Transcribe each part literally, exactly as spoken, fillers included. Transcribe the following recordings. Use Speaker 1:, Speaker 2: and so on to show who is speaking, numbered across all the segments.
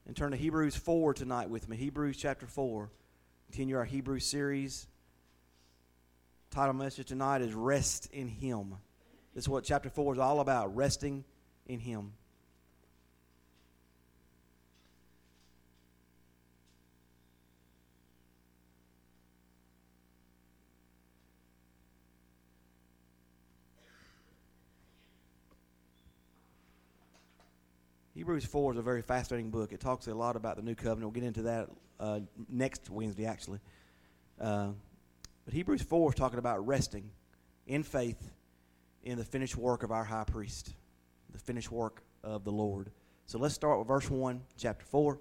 Speaker 1: and turn to Hebrews four tonight with me. Hebrews chapter four. Continue our Hebrew series. Title message tonight is Rest in Him. This is what chapter four is all about, resting in Him. Hebrews four is a very fascinating book. It talks a lot about the new covenant. We'll get into that uh, next Wednesday, actually. Uh, but Hebrews four is talking about resting in faith in the finished work of our high priest, the finished work of the Lord. So let's start with verse one, chapter four.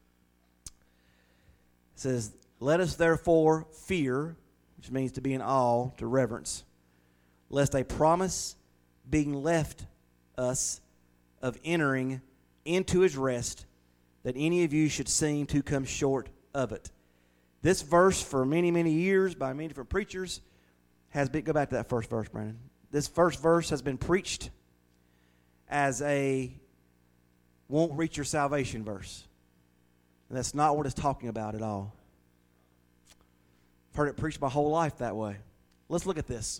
Speaker 1: It says, "Let us therefore fear," which means to be in awe, to reverence, "lest a promise being left us of entering into his rest, that any of you should seem to come short of it." This verse, for many, many years, by many different preachers, has been, go back to that first verse, Brandon. This first verse has been preached as a won't reach your salvation verse. And that's not what it's talking about at all. I've heard it preached my whole life that way. Let's look at this.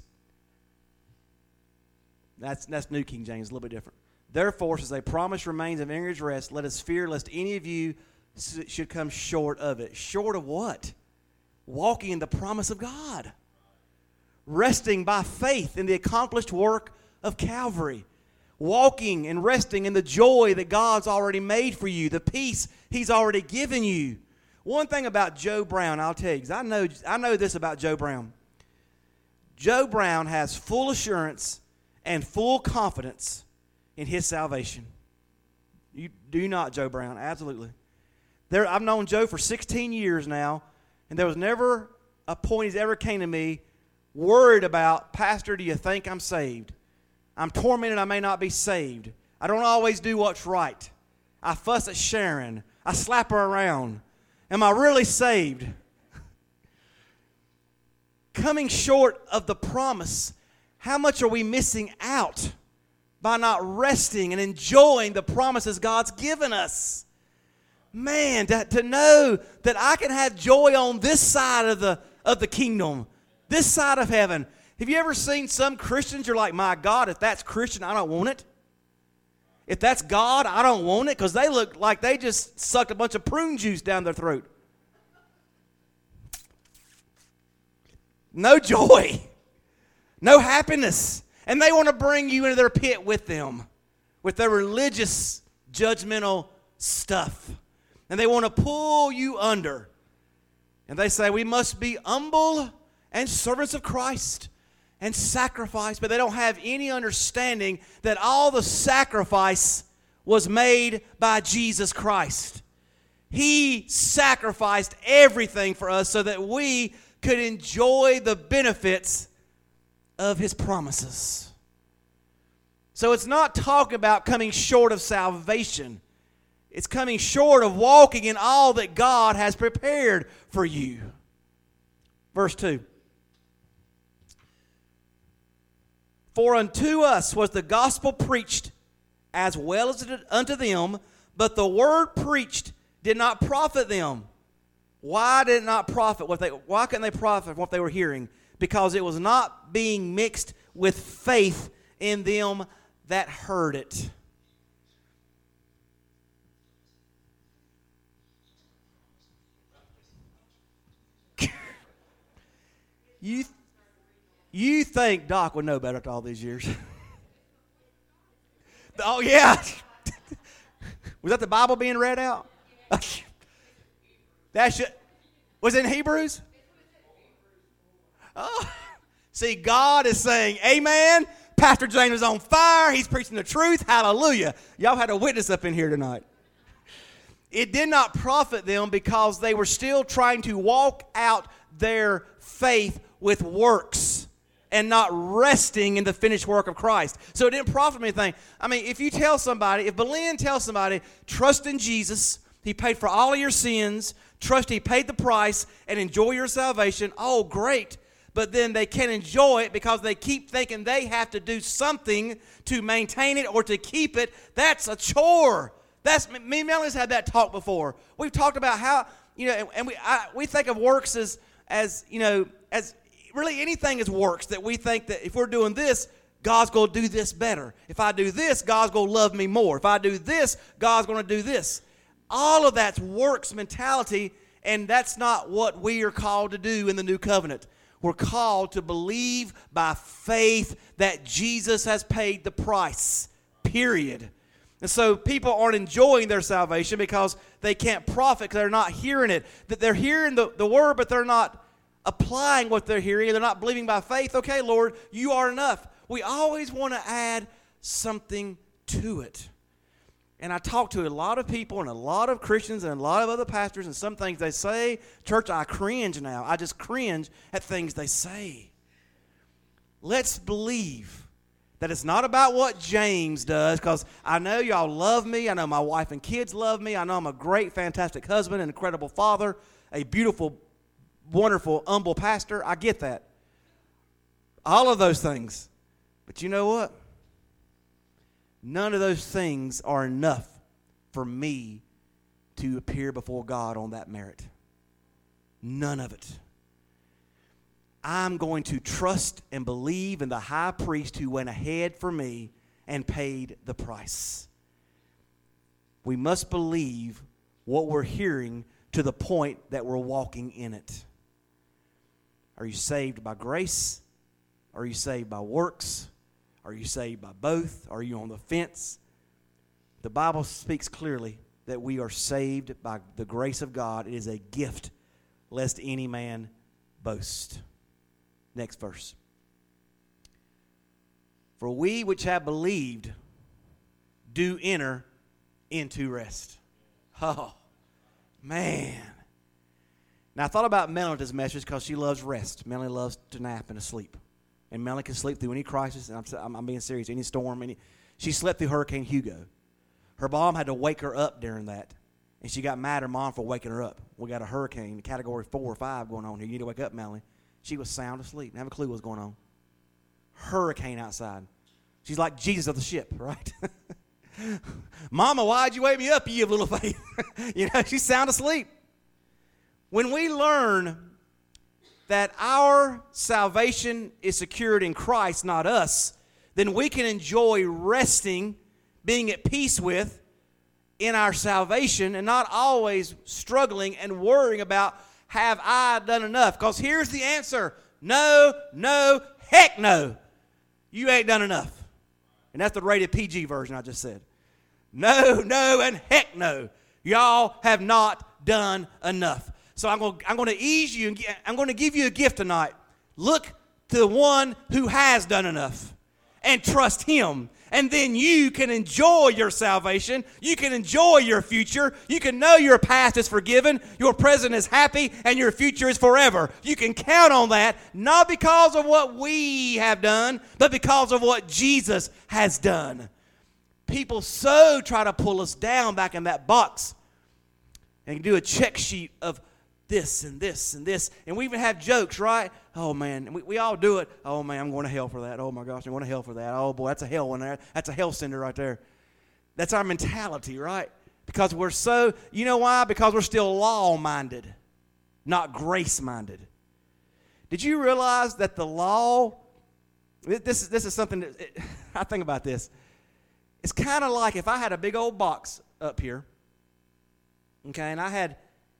Speaker 1: That's, that's New King James, a little bit different. "Therefore, since a promise remains of entering his rest, let us fear lest any of you should come short of it." Short of what? Walking in the promise of God. Resting by faith in the accomplished work of Calvary. Walking and resting in the joy that God's already made for you, the peace He's already given you. One thing about Joe Brown, I'll tell you, because I know, I know this about Joe Brown. Joe Brown has full assurance and full confidence in his salvation. You do not, Joe Brown, absolutely. There, I've known Joe for sixteen years now, and there was never a point he's ever came to me worried about, "Pastor, do you think I'm saved? I'm tormented, I may not be saved. I don't always do what's right. I fuss at Sharon. I slap her around. Am I really saved?" Coming short of the promise, how much are we missing out by not resting and enjoying the promises God's given us? Man, to, to know that I can have joy on this side of the, of the kingdom, this side of heaven. Have you ever seen some Christians, you're like, my God, if that's Christian, I don't want it. If that's God, I don't want it, because they look like they just sucked a bunch of prune juice down their throat. No joy. No happiness. And they want to bring you into their pit with them, with their religious, judgmental stuff. And they want to pull you under. And they say, we must be humble and servants of Christ and sacrifice. But they don't have any understanding that all the sacrifice was made by Jesus Christ. He sacrificed everything for us so that we could enjoy the benefits of His promises. So it's not talking about coming short of salvation. It's coming short of walking in all that God has prepared for you. Verse two. "For unto us was the gospel preached as well as unto them, but the word preached did not profit them." Why did it not profit what they why couldn't they profit from what they were hearing? Because it was not being mixed with faith in them that heard it. you, you think Doc would know better after all these years. Oh, yeah. Was that the Bible being read out? That should, was it in Hebrews? Oh, see, God is saying, amen. Pastor James is on fire. He's preaching the truth. Hallelujah. Y'all had a witness up in here tonight. It did not profit them because they were still trying to walk out their faith with works and not resting in the finished work of Christ. So it didn't profit them anything. I mean, if you tell somebody, if Belen tells somebody, trust in Jesus, He paid for all of your sins, trust He paid the price, and enjoy your salvation, oh, great. But then they can't enjoy it because they keep thinking they have to do something to maintain it or to keep it. That's a chore. That's me and Melanie's had that talk before. We've talked about how, you know, and, and we I, we think of works as, as, you know, as really anything is works, that we think that if we're doing this, God's going to do this better. If I do this, God's going to love me more. If I do this, God's going to do this. All of that's works mentality, and that's not what we are called to do in the new covenant. We're called to believe by faith that Jesus has paid the price, period. And so people aren't enjoying their salvation because they can't profit, because they're not hearing it. That they're hearing the, the word, but they're not applying what they're hearing. They're not believing by faith. Okay, Lord, you are enough. We always want to add something to it. And I talk to a lot of people and a lot of Christians and a lot of other pastors, and some things they say, church, I cringe now. I just cringe at things they say. Let's believe that it's not about what James does, because I know y'all love me. I know my wife and kids love me. I know I'm a great, fantastic husband, an incredible father, a beautiful, wonderful, humble pastor. I get that. All of those things. But you know what? None of those things are enough for me to appear before God on that merit. None of it. I'm going to trust and believe in the high priest who went ahead for me and paid the price. We must believe what we're hearing to the point that we're walking in it. Are you saved by grace? Are you saved by works? Are you saved by both? Are you on the fence? The Bible speaks clearly that we are saved by the grace of God. It is a gift, lest any man boast. Next verse. For we which have believed do enter into rest. Oh, man. Now, I thought about Melanie this message because she loves rest. Melanie loves to nap and to sleep. And Melanie can sleep through any crisis, and I'm, I'm being serious, any storm. Any, she slept through Hurricane Hugo. Her mom had to wake her up during that, and she got mad at her mom for waking her up. We got a hurricane, category four or five going on here. You need to wake up, Melanie. She was sound asleep, didn't have a clue what was going on. Hurricane outside. She's like Jesus of the ship, right? Mama, why'd you wake me up, you of little faith? You know, she's sound asleep. When we learn that our salvation is secured in Christ, not us, then we can enjoy resting, being at peace with, in our salvation, and not always struggling and worrying about, have I done enough? Because here's the answer. No, no, heck no. You ain't done enough. And that's the rated P G version I just said. No, no, and heck no. Y'all have not done enough. So I'm going, I'm going to ease you, and I'm going to give you a gift tonight. Look to the one who has done enough and trust him. And then you can enjoy your salvation. You can enjoy your future. You can know your past is forgiven, your present is happy, and your future is forever. You can count on that, not because of what we have done, but because of what Jesus has done. People so try to pull us down back in that box and do a check sheet of this and this and this. And we even have jokes, right? Oh, man. We, we all do it. Oh, man, I'm going to hell for that. Oh, my gosh, I'm going to hell for that. Oh, boy, that's a hell one there. That's a hell sender right there. That's our mentality, right? Because we're so, you know why? Because we're still law-minded, not grace-minded. Did you realize that the law, this is, this is something that, it, I think about this. It's kind of like if I had a big old box up here, okay, and I had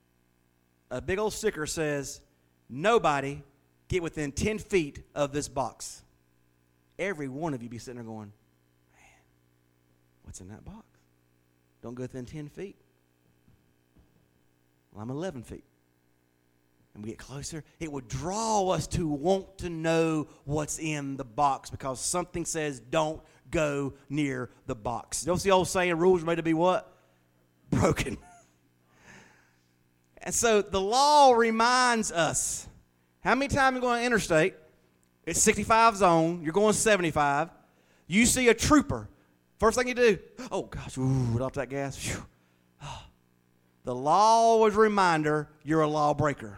Speaker 1: a big old sticker says, nobody get within ten feet of this box. Every one of you be sitting there going, man, what's in that box? Don't go within ten feet. Well, I'm eleven feet. And we get closer. It would draw us to want to know what's in the box because something says don't go near the box. You know what's the old saying, rules are made to be what? Broken. And so the law reminds us, how many times you go on the interstate, it's sixty-five zone, you're going seventy-five, you see a trooper, first thing you do, oh gosh, ooh, off that gas. Oh. The law is a reminder you're a lawbreaker.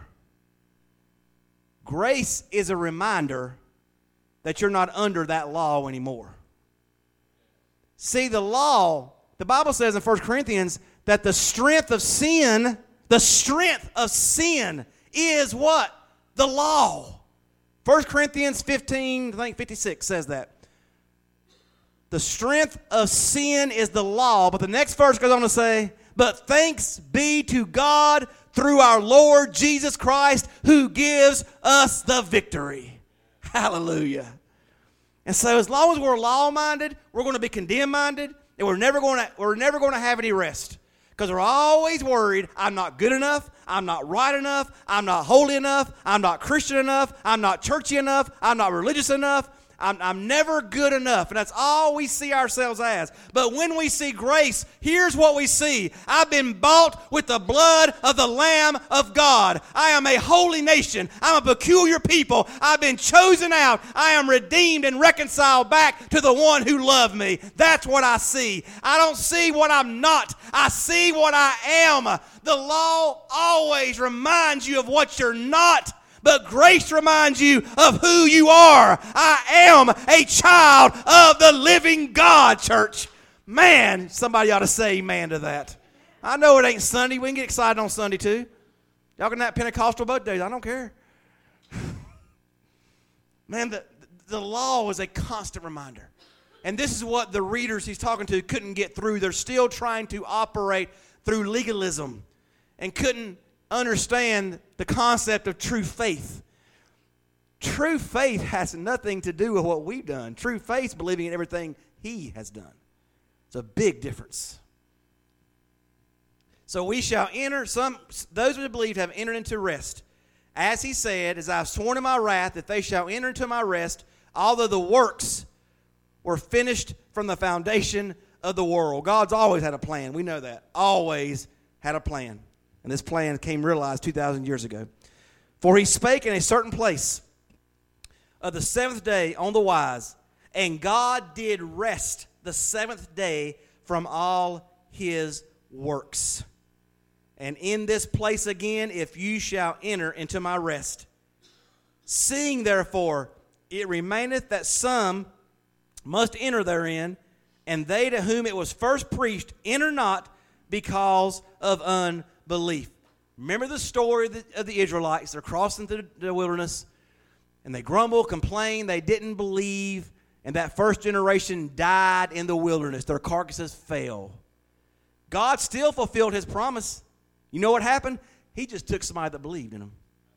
Speaker 1: Grace is a reminder that you're not under that law anymore. See, the law The Bible says in First Corinthians that the strength of sin, the strength of sin is what? The law. First Corinthians fifteen, I think fifty-six says that. The strength of sin is the law. But the next verse goes on to say, but thanks be to God through our Lord Jesus Christ who gives us the victory. Hallelujah. And so as long as we're law-minded, we're going to be condemned-minded, and we're never going to, we're never going to have any rest. Because we're always worried, I'm not good enough, I'm not right enough, I'm not holy enough, I'm not Christian enough, I'm not churchy enough, I'm not religious enough, I'm, I'm never good enough. And that's all we see ourselves as. But when we see grace, here's what we see. I've been bought with the blood of the Lamb of God. I am a holy nation. I'm a peculiar people. I've been chosen out. I am redeemed and reconciled back to the one who loved me. That's what I see. I don't see what I'm not. I see what I am. The law always reminds you of what you're not. But grace reminds you of who you are. I am a child of the living God, church. Man, somebody ought to say amen to that. I know it ain't Sunday. We can get excited on Sunday too. Y'all can have Pentecostal both days. I don't care. Man, the, the law is a constant reminder. And this is what the readers he's talking to couldn't get through. They're still trying to operate through legalism and couldn't understand the concept of true faith. True faith has nothing to do with what we've done. True faith is believing in everything he has done. It's a big difference. So we shall enter, some those who believe have entered into rest. As he said, as I've sworn in my wrath that they shall enter into my rest, although the works were finished from the foundation of the world. God's always had a plan. We know that. Always had a plan. And this plan came realized two thousand years ago. For he spake in a certain place of the seventh day on the wise, and God did rest the seventh day from all his works. And in this place again, if you shall enter into my rest. Seeing therefore it remaineth that some must enter therein, and they to whom it was first preached enter not because of unbelief. Belief. Remember the story of the, of the Israelites. They're crossing through the wilderness, and they grumble, complain. They didn't believe, and that first generation died in the wilderness. Their carcasses fell. God still fulfilled his promise. You know what happened? He just took somebody that believed in him.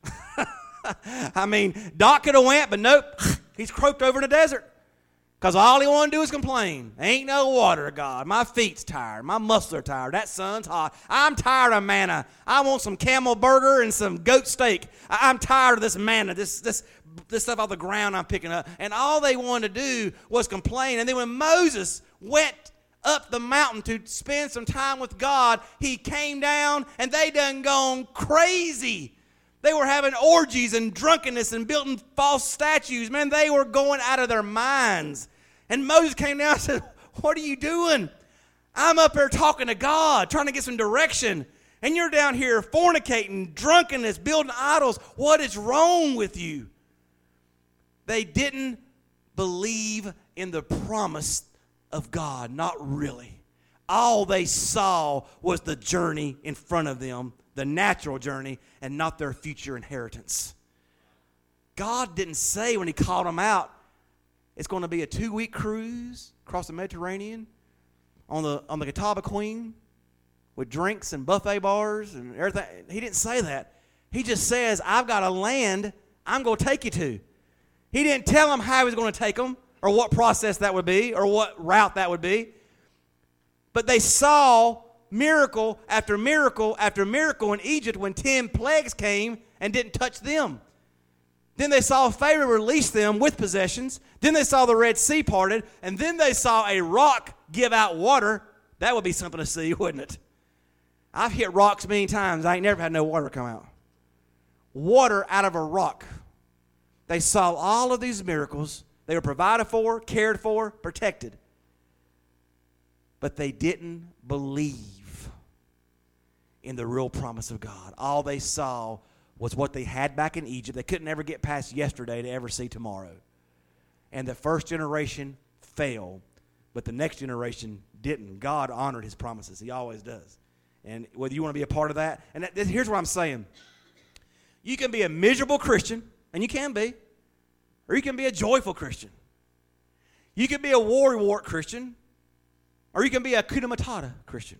Speaker 1: I mean, Doc could have went, but nope. He's croaked over in the desert. Because all he wanted to do is complain. Ain't no water, God. My feet's tired. My muscles are tired. That sun's hot. I'm tired of manna. I want some camel burger and some goat steak. I- I'm tired of this manna, this, this, this stuff off the ground I'm picking up. And all they wanted to do was complain. And then when Moses went up the mountain to spend some time with God, he came down and they done gone crazy. They were having orgies and drunkenness and building false statues. Man, they were going out of their minds. And Moses came down and said, what are you doing? I'm up here talking to God, trying to get some direction. And you're down here fornicating, drunkenness, building idols. What is wrong with you? They didn't believe in the promise of God. Not really. All they saw was the journey in front of them, the natural journey, and not their future inheritance. God didn't say when he called them out, it's going to be a two-week cruise across the Mediterranean on the on the Catawba Queen with drinks and buffet bars and everything. He didn't say that. He just says, I've got a land I'm going to take you to. He didn't tell them how he was going to take them or what process that would be or what route that would be. But they saw miracle after miracle after miracle in Egypt when ten plagues came and didn't touch them. Then they saw Pharaoh release them with possessions. Then they saw the Red Sea parted. And then they saw a rock give out water. That would be something to see, wouldn't it? I've hit rocks many times. I ain't never had no water come out. Water out of a rock. They saw all of these miracles. They were provided for, cared for, protected. But they didn't believe in the real promise of God. All they saw was what they had back in Egypt. They couldn't ever get past yesterday to ever see tomorrow. And the first generation fell, but the next generation didn't. God honored his promises. He always does. And whether you want to be a part of that, and that, here's what I'm saying. You can be a miserable Christian, and you can be, or you can be a joyful Christian. You can be a worrywart Christian, or you can be a Hakuna Matata Christian.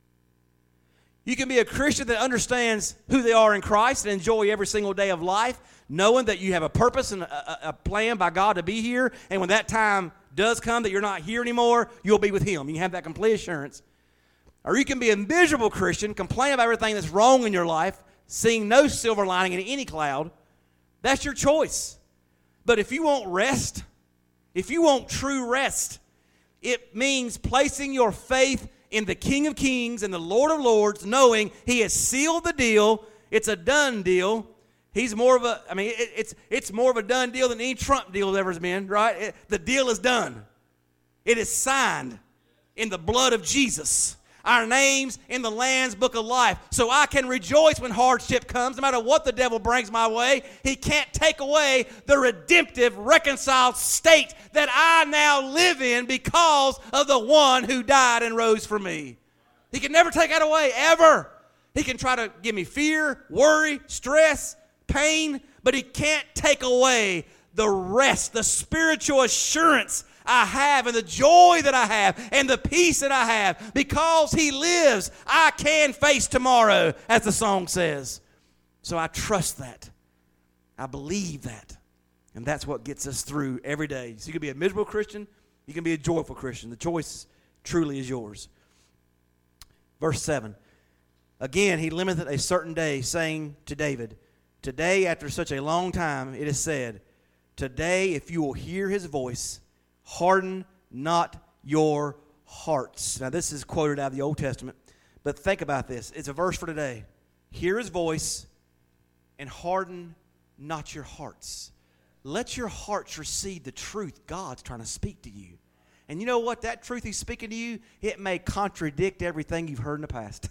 Speaker 1: You can be a Christian that understands who they are in Christ and enjoy every single day of life, knowing that you have a purpose and a, a plan by God to be here, and when that time does come that you're not here anymore, you'll be with him. You can have that complete assurance. Or you can be a miserable Christian, complain about everything that's wrong in your life, seeing no silver lining in any cloud. That's your choice. But if you want rest, if you want true rest, it means placing your faith in the King of Kings and the Lord of Lords, knowing he has sealed the deal. It's a done deal. He's more of a, I mean, it, it's it's more of a done deal than any Trump deal has ever been, right? It, the deal is done. It is signed in the blood of Jesus. Our names in the Lamb's book of life. So I can rejoice when hardship comes, no matter what the devil brings my way. He can't take away the redemptive, reconciled state that I now live in because of the one who died and rose for me. He can never take that away, ever. He can try to give me fear, worry, stress, pain, but he can't take away the rest, the spiritual assurance I have, and the joy that I have, and the peace that I have. Because he lives, I can face tomorrow, as the song says. So I trust that. I believe that. And that's what gets us through every day. So you can be a miserable Christian, you can be a joyful Christian. The choice truly is yours. Verse seven. Again, he limiteth a certain day, saying to David, today, after such a long time, it is said, today, if you will hear his voice, harden not your hearts. Now, this is quoted out of the Old Testament, but think about this. It's a verse for today. Hear his voice and harden not your hearts. Let your hearts receive the truth God's trying to speak to you. And you know what? That truth he's speaking to you, it may contradict everything you've heard in the past.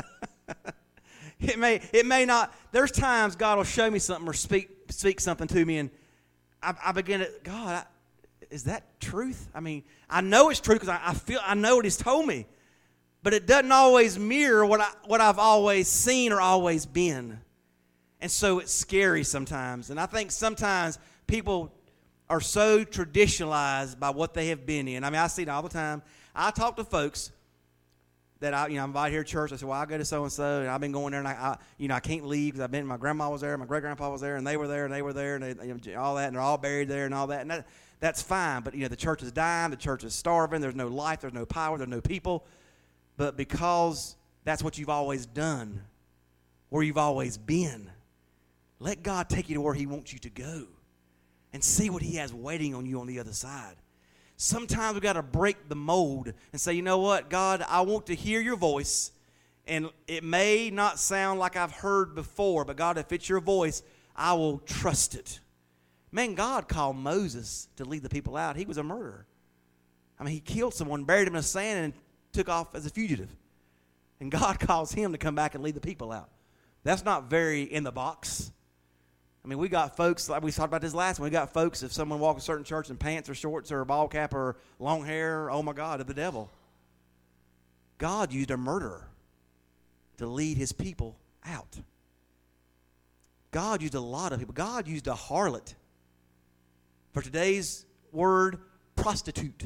Speaker 1: It may, it may not. There's times God will show me something or speak, speak something to me, and I, I begin to, God, I, is that truth? I mean, I know it's true because I, I feel I know what he's told me, but it doesn't always mirror what I what I've always seen or always been, and so it's scary sometimes. And I think sometimes people are so traditionalized by what they have been in. I mean, I see it all the time. I talk to folks that I, you know, I'm invited here to church. I say, well, I go to so and so, and I've been going there, and I, I you know, I can't leave because I've been. My grandma was there, my great grandpa was there, and they were there, and they were there, and they, you know, all that, and they're all buried there, and all that, and that. That's fine, but you know the church is dying, the church is starving, there's no life, there's no power, there's no people. But because that's what you've always done, where you've always been, let God take you to where he wants you to go and see what he has waiting on you on the other side. Sometimes we've got to break the mold and say, you know what, God, I want to hear your voice, and it may not sound like I've heard before, but God, if it's your voice, I will trust it. Man, God called Moses to lead the people out. He was a murderer. I mean, he killed someone, buried him in the sand, and took off as a fugitive. And God calls him to come back and lead the people out. That's not very in the box. I mean, we got folks, like we talked about this last one, we got folks, if someone walks a certain church in pants or shorts or a ball cap or long hair, oh my God, of the devil. God used a murderer to lead his people out. God used a lot of people. God used a harlot. For today's word, prostitute,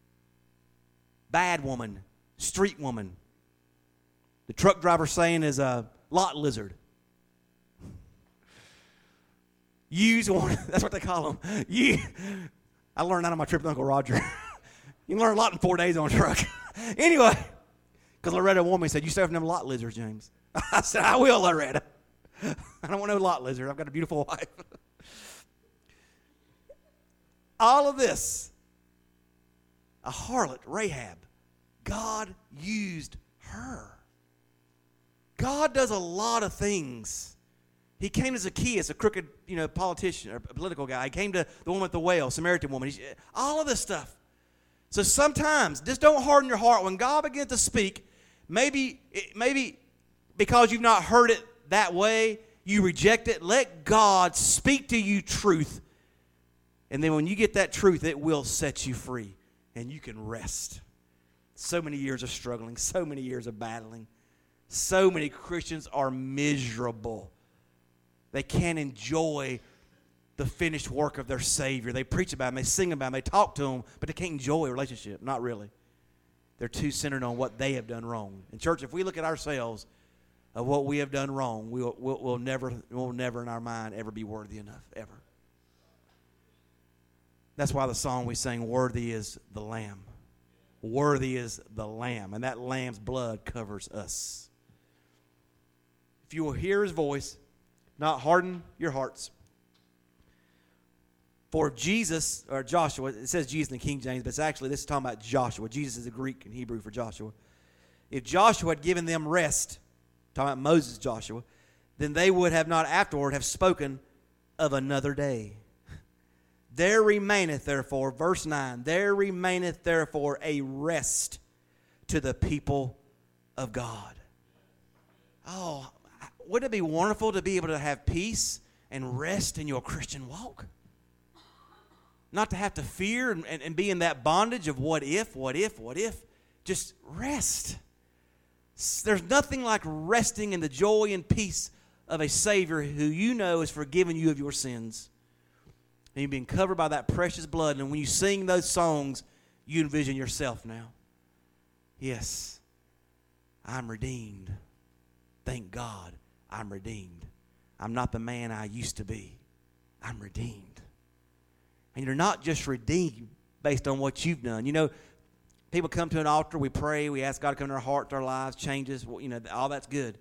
Speaker 1: bad woman, street woman. The truck driver saying is a lot lizard. Used one, that's what they call them. You, I learned that on my trip with Uncle Roger. You can learn a lot in four days on a truck. Anyway, because Loretta warned me, said, you stay from them lot lizards, James. I said, I will, Loretta. I don't want no lot lizard. I've got a beautiful wife. All of this, a harlot, Rahab, God used her. God does a lot of things. He came to Zacchaeus, a crooked, you know, politician or a political guy. He came to the woman with the well, Samaritan woman. He's, all of this stuff. So sometimes, just don't harden your heart. When God begins to speak, maybe, maybe because you've not heard it that way, you reject it. Let God speak to you truth. And then when you get that truth, it will set you free, and you can rest. So many years of struggling, so many years of battling. So many Christians are miserable. They can't enjoy the finished work of their Savior. They preach about him, they sing about him, they talk to him, but they can't enjoy a relationship. Not really. They're too centered on what they have done wrong. And church, if we look at ourselves of what we have done wrong, we'll, we'll, we'll never, we'll never in our mind ever be worthy enough, ever. That's why the song we sang, "Worthy is the Lamb." Worthy is the Lamb, and that Lamb's blood covers us. If you will hear his voice, not harden your hearts. For Jesus, or Joshua, it says Jesus in the King James, but it's actually, this is talking about Joshua. Jesus is the Greek and Hebrew for Joshua. If Joshua had given them rest, talking about Moses, Joshua, then they would have not afterward have spoken of another day. There remaineth therefore, verse nine, there remaineth therefore a rest to the people of God. Oh, wouldn't it be wonderful to be able to have peace and rest in your Christian walk? Not to have to fear and, and, and be in that bondage of what if, what if, what if. Just rest. There's nothing like resting in the joy and peace of a Savior who you know has forgiven you of your sins. And you've been covered by that precious blood. And when you sing those songs, you envision yourself now. Yes, I'm redeemed. Thank God I'm redeemed. I'm not the man I used to be. I'm redeemed. And you're not just redeemed based on what you've done. You know, people come to an altar, we pray, we ask God to come into our heart, our lives, changes, you know, all that's good.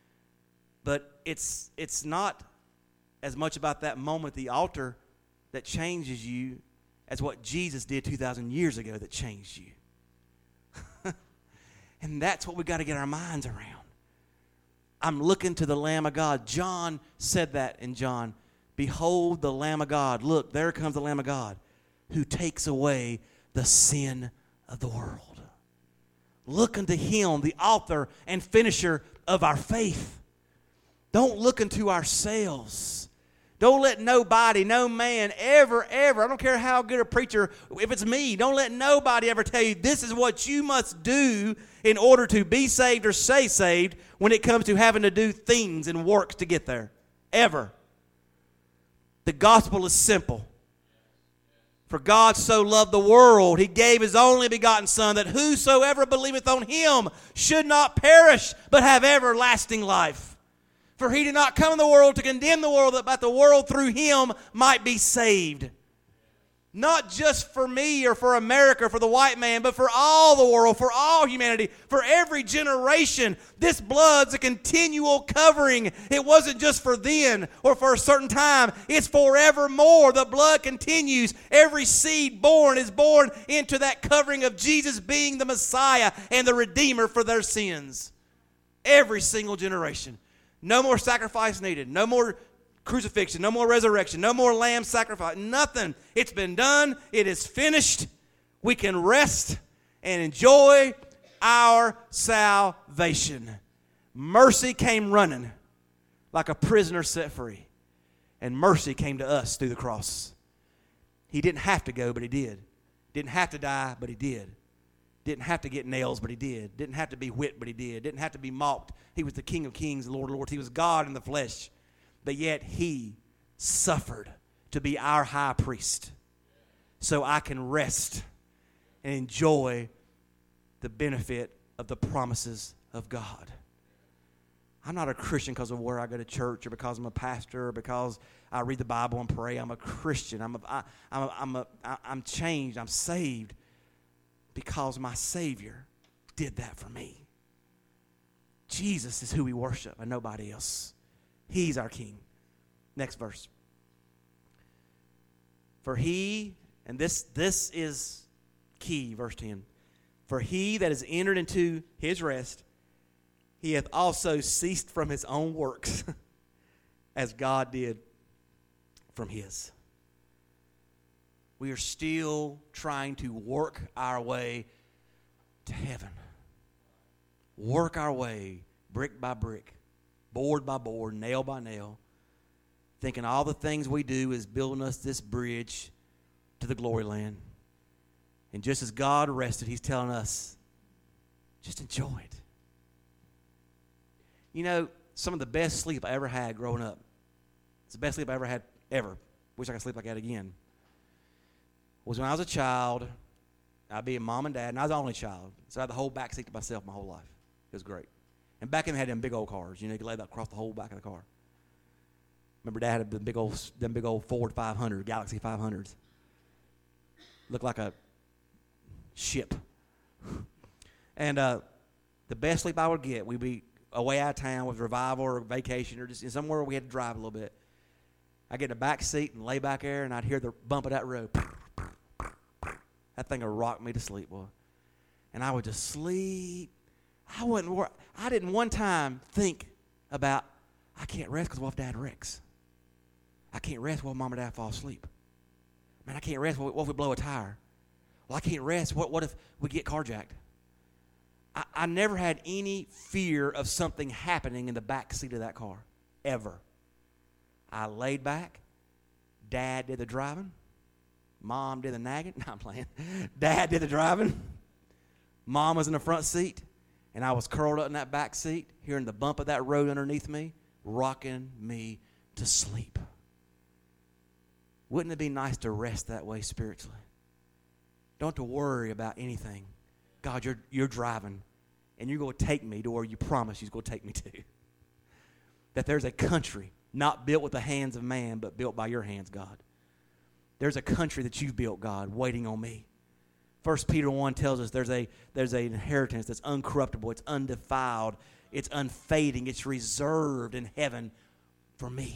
Speaker 1: But it's it's not as much about that moment at the altar that changes you as what Jesus did two thousand years ago that changed you. And that's what we've got to get our minds around. I'm looking to the Lamb of God. John said that in John. Behold the Lamb of God. Look, there comes the Lamb of God who takes away the sin of the world. Look unto him, the author and finisher of our faith. Don't look unto ourselves. Don't let nobody, no man, ever, ever, I don't care how good a preacher, if it's me, don't let nobody ever tell you this is what you must do in order to be saved or stay saved when it comes to having to do things and works to get there. Ever. The gospel is simple. For God so loved the world, he gave his only begotten Son, that whosoever believeth on him should not perish, but have everlasting life. For he did not come in the world to condemn the world, but that the world through him might be saved. Not just for me or for America or for the white man, but for all the world, for all humanity, for every generation. This blood's a continual covering. It wasn't just for then or for a certain time. It's forevermore. The blood continues. Every seed born is born into that covering of Jesus being the Messiah and the Redeemer for their sins. Every single generation. No more sacrifice needed. No more crucifixion. No more resurrection. No more lamb sacrifice. Nothing. It's been done. It is finished. We can rest and enjoy our salvation. Mercy came running like a prisoner set free. And mercy came to us through the cross. He didn't have to go, but he did. Didn't have to die, but he did. Didn't have to get nails, but he did. Didn't have to be whipped, but he did. Didn't have to be mocked. He was the King of kings, the Lord of lords. He was God in the flesh. But yet he suffered to be our high priest so I can rest and enjoy the benefit of the promises of God. I'm not a Christian because of where I go to church or because I'm a pastor or because I read the Bible and pray. I'm a Christian. I'm a, I, I'm a, I'm a, I'm changed. I'm saved because my Savior did that for me. Jesus is who we worship and nobody else. He's our King. Next verse. For he, and this, this is key, verse ten. For he that is entered into his rest, he hath also ceased from his own works, as God did from his. We are still trying to work our way to heaven. Work our way, brick by brick, board by board, nail by nail, thinking all the things we do is building us this bridge to the glory land. And just as God rested, he's telling us, Just enjoy it. You know, some of the best sleep I ever had growing up, it's the best sleep I ever had ever. Wish I could sleep like that again. Was when I was a child, I'd be a mom and dad, and I was the only child. So I had the whole back seat to myself my whole life. It was great. And back then they had them big old cars. You know, you could lay that across the whole back of the car. Remember Dad had them big old, them big old Ford five hundred, Galaxy five hundreds. Looked like a ship. And uh, the best sleep I would get, we'd be away out of town with revival or vacation or just somewhere where we had to drive a little bit. I'd get in the back seat and lay back there, and I'd hear the bump of that road. That thing would rock me to sleep, boy. And I would just sleep. I wouldn't work. I didn't one time think about, I can't rest because what if Dad wrecks? I can't rest while Mom or Dad fall asleep. Man, I can't rest. What if we blow a tire? Well, I can't rest. What, what if we get carjacked? I, I never had any fear of something happening in the back seat of that car, ever. I laid back. Dad did the driving. Mom did the nagging. No, I'm playing. Dad did the driving. Mom was in the front seat, and I was curled up in that back seat, hearing the bump of that road underneath me, rocking me to sleep. Wouldn't it be nice to rest that way spiritually? Don't have to worry about anything. God, you're, you're driving, and you're going to take me to where you promised you're going to take me to. That there's a country not built with the hands of man, but built by your hands, God. There's a country that you've built, God, waiting on me. First Peter one tells us there's a there's an inheritance that's uncorruptible, it's undefiled, it's unfading, it's reserved in heaven for me.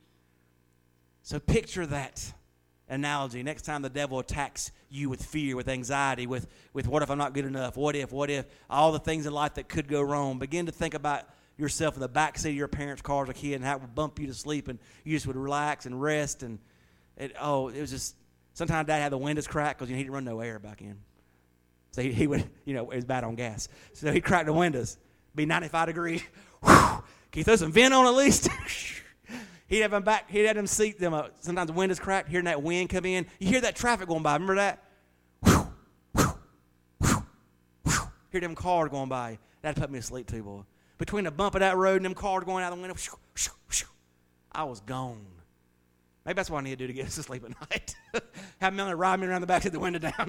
Speaker 1: So picture that analogy. Next time the devil attacks you with fear, with anxiety, with, with what if I'm not good enough, what if, what if, all the things in life that could go wrong, begin to think about yourself in the back seat of your parents' car as a kid and how it would bump you to sleep and you just would relax and rest. And it, oh, it was just, sometimes Dad had the windows cracked because you know, he didn't run no air back in. So he, he would, you know, it was bad on gas. So he'd crack the windows, be ninety-five degrees. Can you throw some vent on at least? He'd have them back, he'd have them seat, them, uh, sometimes the windows cracked, hearing that wind come in. You hear that traffic going by, remember that? Hear them cars going by. That'd put me to sleep too, boy. Between the bump of that road and them cars going out the window, I was gone. Maybe that's what I need to do to get us to sleep at night. Have Melanie ride me around the back, set the window down.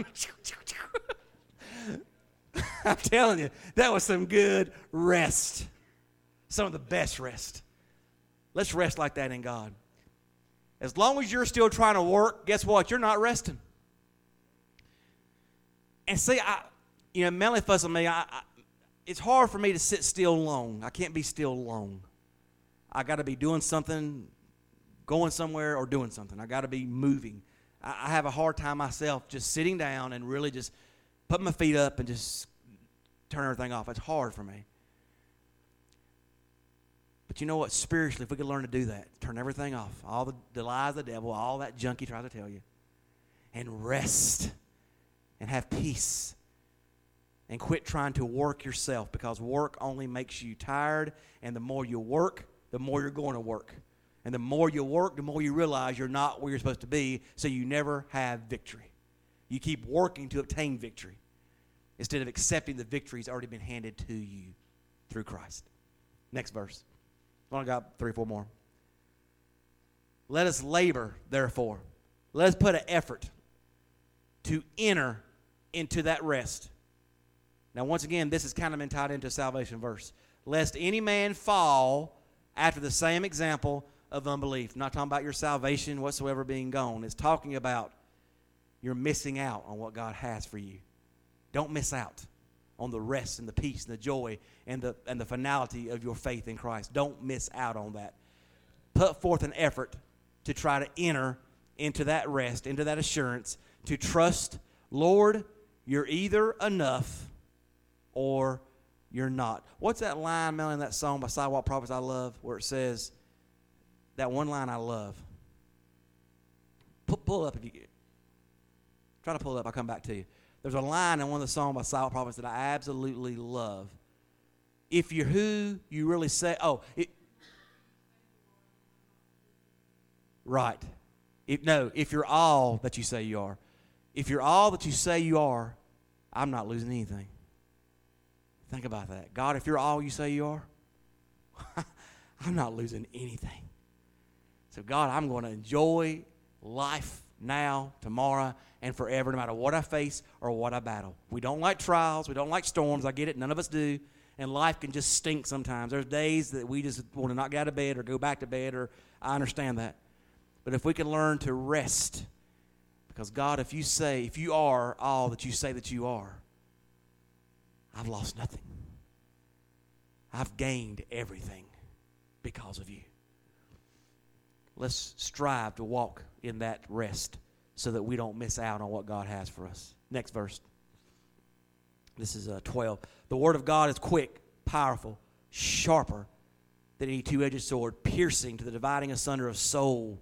Speaker 1: I'm telling you, that was some good rest. Some of the best rest. Let's rest like that in God. As long as you're still trying to work, guess what? You're not resting. And see, I, you know, Melanie fussed on me. I, I, it's hard for me to sit still long. I can't be still long. I got to be doing something, going somewhere, or doing something. I got to be moving. I, I have a hard time myself just sitting down and really just putting my feet up and just turn everything off. It's hard for me. But you know what? Spiritually, if we could learn to do that, turn everything off, all the, the lies of the devil, all that junk he tries to tell you, and rest and have peace and quit trying to work yourself, because work only makes you tired, and the more you work, the more you're going to work. And the more you work, the more you realize you're not where you're supposed to be, so you never have victory. You keep working to obtain victory instead of accepting the victory that's already been handed to you through Christ. Next verse. I only got three or four more. Let us labor, therefore. Let us put an effort to enter into that rest. Now, once again, this is kind of been tied into a salvation verse. Lest any man fall after the same example of unbelief. I'm not talking about your salvation whatsoever being gone. It's talking about you're missing out on what God has for you. Don't miss out on the rest and the peace and the joy and the and the finality of your faith in Christ. Don't miss out on that. Put forth an effort to try to enter into that rest, into that assurance, to trust, Lord, you're either enough or you're not. What's that line, Mel, in that song by Sidewalk Prophets I love, where it says, that one line I love. Pull, pull it up if you get. Try to pull it up. I'll come back to you. There's a line in one of the songs by Sidewalk Prophets that I absolutely love. If you're who you really say, oh, it, right. If, no, if you're all that you say you are. If you're all that you say you are, I'm not losing anything. Think about that. God, if you're all you say you are, I'm not losing anything. So, God, I'm going to enjoy life now, tomorrow, and forever, no matter what I face or what I battle. We don't like trials. We don't like storms. I get it. None of us do. And life can just stink sometimes. There's days that we just want to not get out of bed or go back to bed, or I understand that. But if we can learn to rest, because, God, if you say, if you are all that you say that you are, I've lost nothing. I've gained everything because of you. Let's strive to walk in that rest so that we don't miss out on what God has for us. Next verse. This is uh, twelve. The word of God is quick, powerful, sharper than any two-edged sword, piercing to the dividing asunder of soul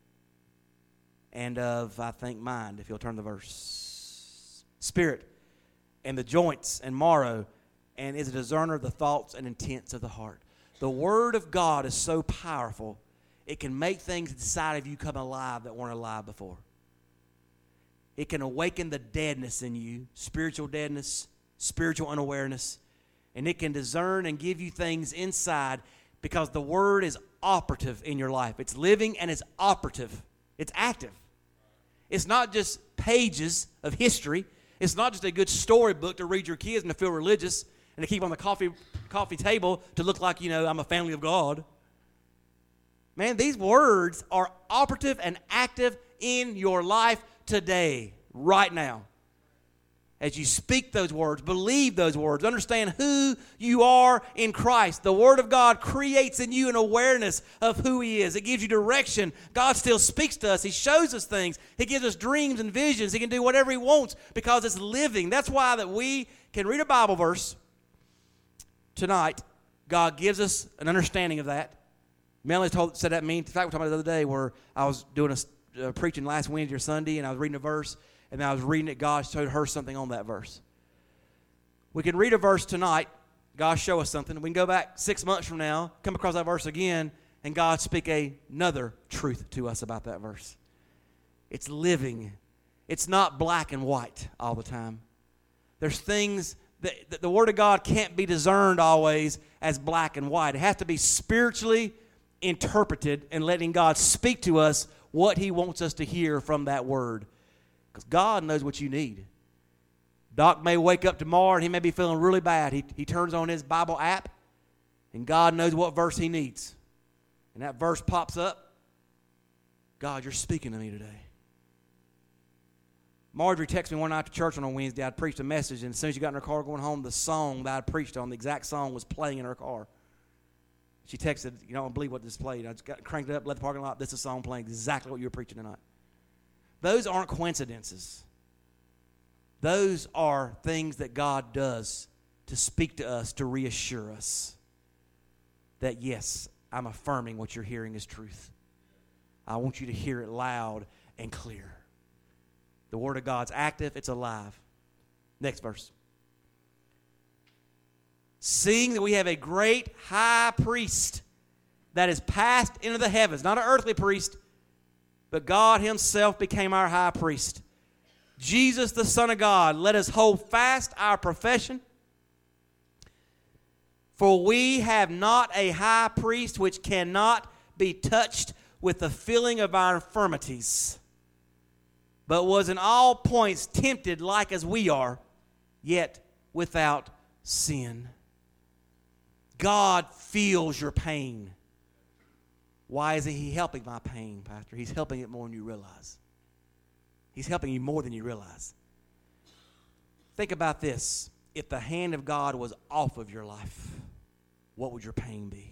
Speaker 1: and of, I think, mind, if you'll turn the verse. Spirit and the joints and marrow, and is a discerner of the thoughts and intents of the heart. The word of God is so powerful, it can make things inside of you come alive that weren't alive before. It can awaken the deadness in you, spiritual deadness, spiritual unawareness, and it can discern and give you things inside because the word is operative in your life. It's living and it's operative. It's active. It's not just pages of history. It's not just a good storybook to read your kids and to feel religious and to keep on the coffee coffee table to look like, you know, I'm a family of God. Man, these words are operative and active in your life today, right now. As you speak those words, believe those words, understand who you are in Christ. The Word of God creates in you an awareness of who He is. It gives you direction. God still speaks to us. He shows us things. He gives us dreams and visions. He can do whatever He wants because it's living. That's why that we can read a Bible verse tonight. God gives us an understanding of that. Melanie told, said that means, in fact, we were talking about it the other day where I was doing a uh, preaching last Wednesday or Sunday, and I was reading a verse, and then I was reading it. God showed her something on that verse. We can read a verse tonight. God show us something. We can go back six months from now, come across that verse again, and God speak a, another truth to us about that verse. It's living. It's not black and white all the time. There's things that, that the Word of God can't be discerned always as black and white. It has to be spiritually interpreted and letting God speak to us what He wants us to hear from that Word. Because God knows what you need. Doc may wake up tomorrow and he may be feeling really bad. He, he turns on his Bible app and God knows what verse he needs. And that verse pops up. God, you're speaking to me today. Marjorie texted me one night to church on a Wednesday. I'd preached a message, and as soon as she got in her car going home, the song that I'd preached on, the exact song, was playing in her car. She texted, you don't believe what this played. I just got cranked it up, left the parking lot. This is a song playing exactly what you were preaching tonight. Those aren't coincidences. Those are things that God does to speak to us, to reassure us that, yes, I'm affirming what you're hearing is truth. I want you to hear it loud and clear. The Word of God's active. It's alive. Next verse. Seeing that we have a great high priest that is passed into the heavens, not an earthly priest, but God Himself became our high priest. Jesus, the Son of God, let us hold fast our profession. For we have not a high priest which cannot be touched with the feeling of our infirmities, but was in all points tempted like as we are, yet without sin. God feels your pain. Why isn't He helping my pain, Pastor? He's helping it more than you realize. He's helping you more than you realize. Think about this. If the hand of God was off of your life, what would your pain be?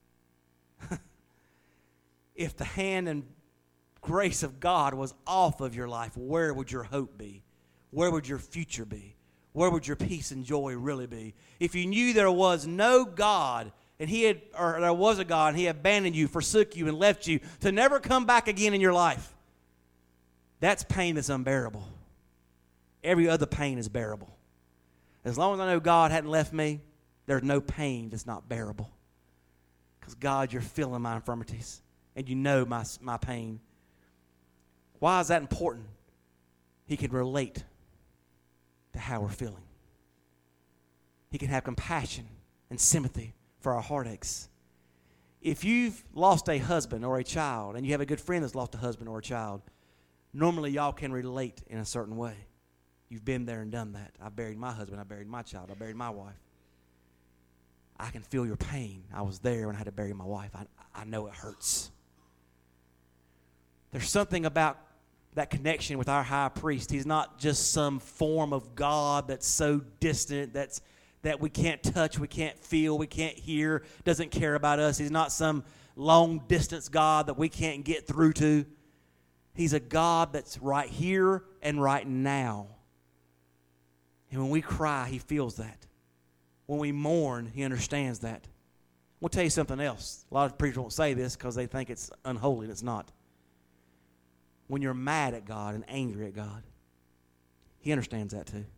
Speaker 1: If the hand and grace of God was off of your life, where would your hope be? Where would your future be? Where would your peace and joy really be? If you knew there was no God, and He had, or there was a God, and He abandoned you, forsook you, and left you to never come back again in your life, that's pain that's unbearable. Every other pain is bearable. As long as I know God hadn't left me, there's no pain that's not bearable. Because God, you're feeling my infirmities, and you know my, my pain. Why is that important? He can relate to how we're feeling. He can have compassion and sympathy for our heartaches. If you've lost a husband or a child, and you have a good friend that's lost a husband or a child, normally y'all can relate in a certain way. You've been there and done that. I buried my husband. I buried my child. I buried my wife. I can feel your pain. I was there when I had to bury my wife. I, I know it hurts. There's something about that connection with our high priest. He's not just some form of God that's so distant, that's that we can't touch, we can't feel, we can't hear, doesn't care about us. He's not some long-distance God that we can't get through to. He's a God that's right here and right now. And when we cry, He feels that. When we mourn, He understands that. We'll tell you something else. A lot of preachers won't say this because they think it's unholy, and it's not. When you're mad at God and angry at God, He understands that too.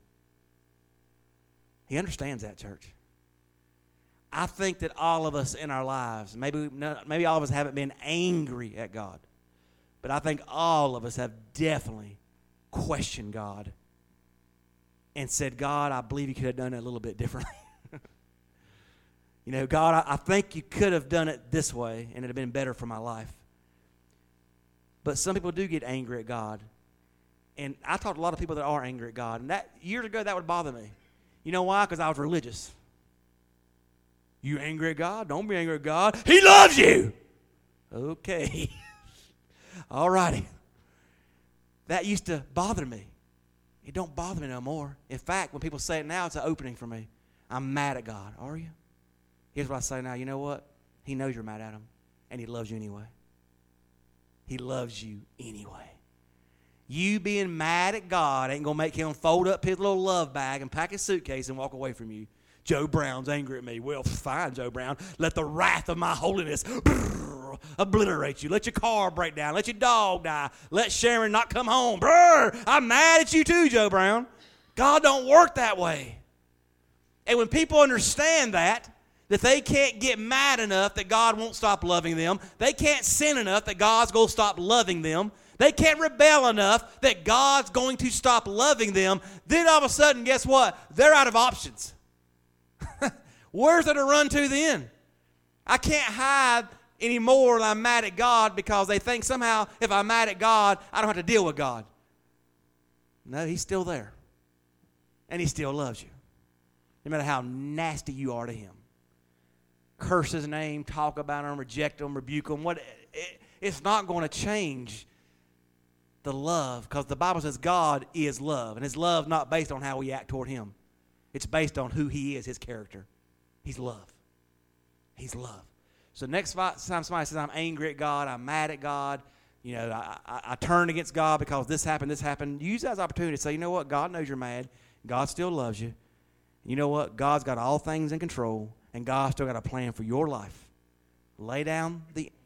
Speaker 1: He understands that, church. I think that all of us in our lives, maybe, maybe all of us haven't been angry at God, but I think all of us have definitely questioned God and said, God, I believe You could have done it a little bit differently. You know, God, I, I think You could have done it this way, and it would have been better for my life. But some people do get angry at God. And I talked to a lot of people that are angry at God. And that years ago, that would bother me. You know why? Because I was religious. You angry at God? Don't be angry at God. He loves you. Okay. All righty. That used to bother me. It don't bother me no more. In fact, when people say it now, it's an opening for me. I'm mad at God. Are you? Here's what I say now. You know what? He knows you're mad at Him. And He loves you anyway. He loves you anyway. You being mad at God ain't going to make Him fold up His little love bag and pack His suitcase and walk away from you. Joe Brown's angry at me. Well, fine, Joe Brown. Let the wrath of my holiness brrr, obliterate you. Let your car break down. Let your dog die. Let Sharon not come home. Brrr, I'm mad at you too, Joe Brown. God don't work that way. And when people understand that, that they can't get mad enough that God won't stop loving them. They can't sin enough that God's going to stop loving them. They can't rebel enough that God's going to stop loving them. Then all of a sudden, guess what? They're out of options. Where's there to run to then? I can't hide anymore that I'm mad at God because they think somehow if I'm mad at God, I don't have to deal with God. No, He's still there. And He still loves you. No matter how nasty you are to Him. Curse His name, talk about Him, reject Him, rebuke Him. What, it, it's not going to change the love, because the Bible says God is love, and His love is not based on how we act toward Him. It's based on who He is, His character. He's love. He's love. So next time somebody says I'm angry at God, I'm mad at God, you know, I, I, I turned against God because this happened, this happened, use that as an opportunity to say, you know what, God knows you're mad. God still loves you. You know what, God's got all things in control. And God's still got a plan for your life. Lay down the